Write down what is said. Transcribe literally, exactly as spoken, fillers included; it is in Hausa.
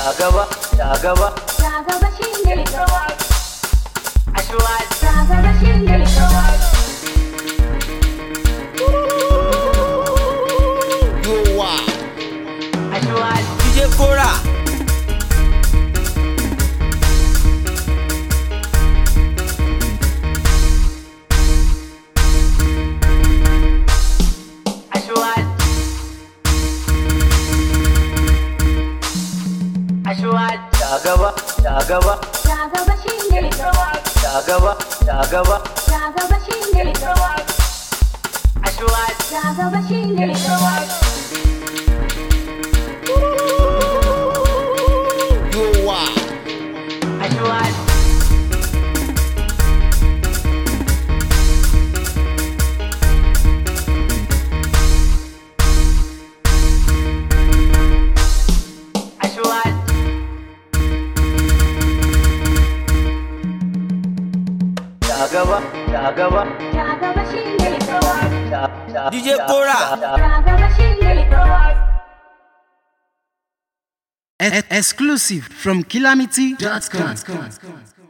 gaba, ta gaba, ta gaba shine gaba. Ashwat, Ta gaba shine gaba. Yowa, Ashwat, D J Kora. Ashwat, Ashwat, ta gaba, ta gaba, Ta gaba shine gaba. ta gaba, ta gaba, Ta gaba shine gaba. Ashwat, Ta gaba shine gaba. Yowa, Ashwat, Ashwat, ta gaba, ta gaba, Ta gaba shine gaba. ta ta D J Kora. ta Ta gaba shine gaba. E- exclusive from calamity dot com.